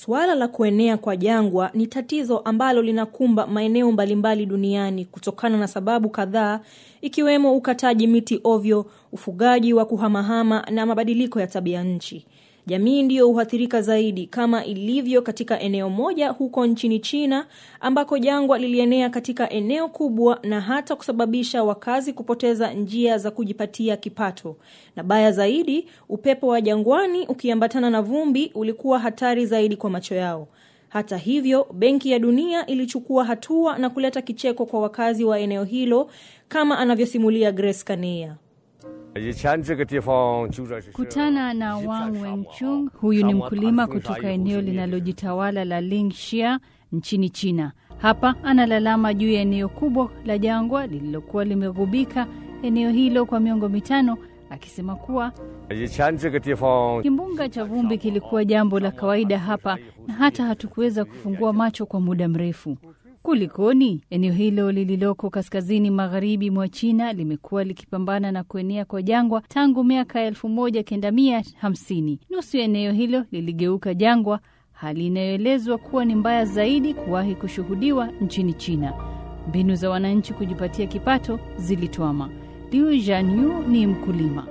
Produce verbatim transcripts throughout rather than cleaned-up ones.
Suala la kuenea kwa jangwa ni tatizo ambalo linakumba maeneo mbalimbali duniani kutokana na sababu kadhaa, ikiwemo ukataji miti ovyo, ufugaji wa kuhamahama na mabadiliko ya tabia nchi. Jamii ndiyo huathirika zaidi, kama ilivyo katika eneo moja huko nchini China ambako jangwa lilienea katika eneo kubwa na hata kusababisha wakazi kupoteza njia za kujipatia kipato. Na baya zaidi, upepo wa jangwani ukiambatana na vumbi ulikuwa hatari zaidi kwa macho yao. Hata hivyo, Benki ya Dunia ilichukua hatua na kuleta kicheko kwa wakazi wa eneo hilo, kama anavyosimulia Grace Kania. Kutana na Wang Wenchung, huyu ni mkulima kutoka eneo linalojitawala la Ningxia nchini China. Hapa analalama juu ya eneo kubwa la jangwa lililokuwa limegubika eneo hilo kwa miongo mitano, akisema kuwa kimbunga cha vumbi kilikuwa jambo la kawaida hapa na hata hatukuweza kufungua macho kwa muda mrefu. Kulikoni? Eneo hilo lililoko kaskazini magharibi mwa China limekuwa likipambana na kuenea kwa jangwa tangu miaka elfu moja kenda mia hamsini. Nusu eneo hilo liligeuka jangwa, hali inayoelezwa kuwa ni mbaya zaidi kuwahi kushuhudiwa nchini China. Mbinu za wananchi kujipatia kipato zilitwama. Liu Zhanyu ni mkulima.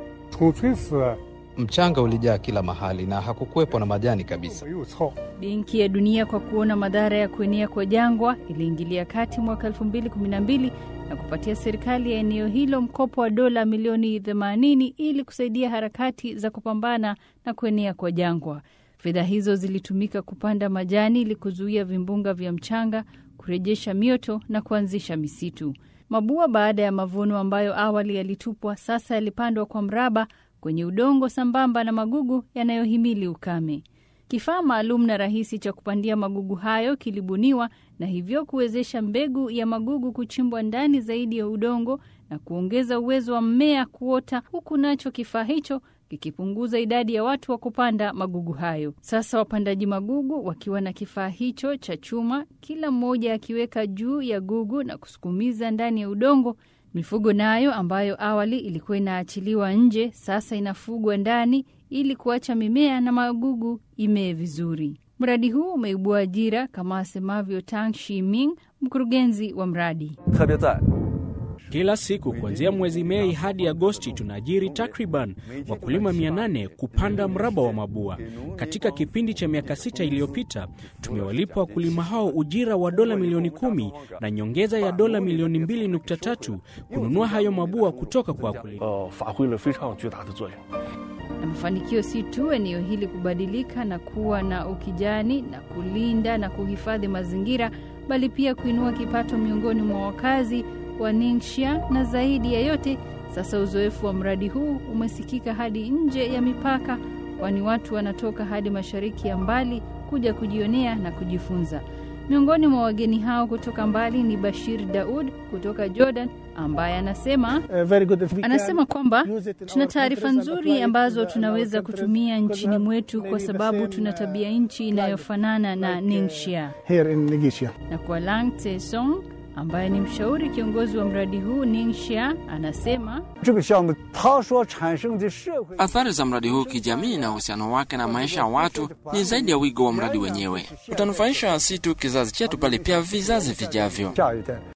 Mchanga ulijaa kila mahali na hakukuwepo na majani kabisa. Benki ya Dunia, kwa kuona madhara ya kuenea kwa jangwa, iliingilia kati mwaka elfu mbili kumi na mbili na kupatia serikali ya eneo hilo mkopo wa dola milioni themanini ili kusaidia harakati za kupambana na kuenea kwa jangwa. Fedha hizo zilitumika kupanda majani ili kuzuia vimbunga vya mchanga, kurejesha mioto na kuanzisha misitu. Mabua baada ya mavuno ambayo awali yalitupwa sasa yalipandwa kwa mraba kwenye udongo sambamba na magugu yanayohimili ukame. Kifaa maalum na rahisi cha kupandia magugu hayo kilibuniwa na hivyo kuwezesha mbegu ya magugu kuchimbwa ndani zaidi ya udongo na kuongeza uwezo wa mmea kuota, huku nacho kifaa hicho kikipunguza idadi ya watu wa kupanda magugu hayo. Sasa wapandaji magugu wakiwa na kifaa hicho cha chuma, kila mmoja akiweka juu ya gugu na kusukumiza ndani ya udongo. Mifugo nayo ambayo awali ilikuwa inaachiliwa nje sasa inafugwa ndani ili kuacha mimea na magugu imee vizuri. Mradi huu umeibua ajira, kama asemavyo Tang Shiming, mkurugenzi wa mradi. Kila siku kuanzia mwezi Mei hadi Agosti tunaajiri takriban wakulima mia nane kupanda mraba wa mabua. Katika kipindi cha miaka sita iliyopita, tumewalipa wakulima hao ujira wa dola milioni kumi na nyongeza ya dola milioni mbili nukta tatu kununua hayo mabua kutoka kwa wakulima. Na mafanikio si tu eneo hili kubadilika na kuwa na ukijani na kulinda na kuhifadhi mazingira, bali pia kuinua kipato miongoni mwa wakazi wa Ningxia, na zaidi ya yote, sasa uzoefu wa mradi huu umesikika hadi nje ya mipaka, kwani watu wanatoka hadi mashariki ya mbali kuja kujionea na kujifunza. Miongoni mwa wageni hao kutoka mbali ni Bashir Daud kutoka Jordan, ambaye anasema anasema kwamba tuna taarifa nzuri ambazo tunaweza kutumia nchini mwetu kwa sababu tuna tabia nchi inayofanana na Ningxia. Na kwa Lang Tsesong, ambaye ni mshauri kiongozi wa mradi huu Ningxia, anasema athari za mradi huu kijamii na uhusiano wake na maisha ya watu ni zaidi ya wigo wa mradi wenyewe. Utanufaisha si tu kizazi chetu, bali pia vizazi vijavyo.